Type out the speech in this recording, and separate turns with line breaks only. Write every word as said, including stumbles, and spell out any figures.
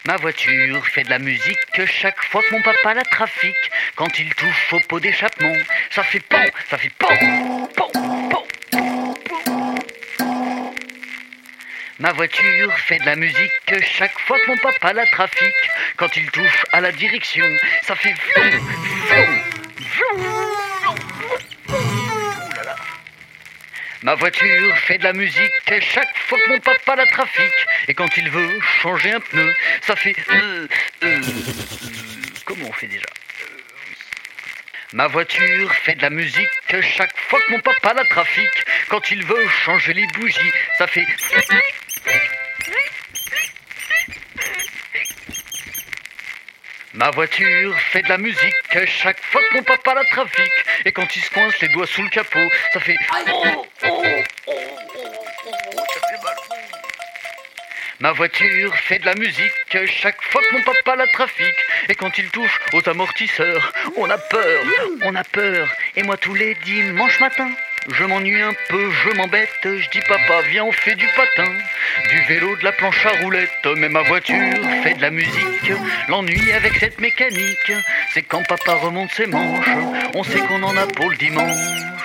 Ma voiture fait de la musique chaque fois que mon papa la trafique. Quand il touche au pot d'échappement, ça fait pan, ça fait pan, pan, pan, pan. Ma voiture fait de la musique chaque fois que mon papa la trafique. Quand il touche à la direction, ça fait vroom, vroom, vroom, vroom. Ouh là là. Ma voiture fait de la musique chaque fois que mon papa la trafique. Et quand il veut changer un pneu, ça fait euh, euh, euh, comment on fait déjà? Ma voiture fait de la musique chaque fois que mon papa la trafique. Quand il veut changer les bougies, ça fait... Ma voiture fait de la musique chaque fois que mon papa la trafique. Et quand il se coince les doigts sous le capot, ça fait... Oh, oh, oh, oh, oh, ça fait mal. Ma voiture fait de la musique chaque fois que mon papa la trafique. Et quand il touche aux amortisseurs, on a peur, on a peur. Et moi tous les dimanches matins, je m'ennuie un peu, je m'embête. Je dis papa viens on fait du patin, du vélo, de la planche à roulettes. Mais ma voiture fait de la musique. L'ennui avec cette mécanique, c'est quand papa remonte ses manches, on sait qu'on en a pour le dimanche.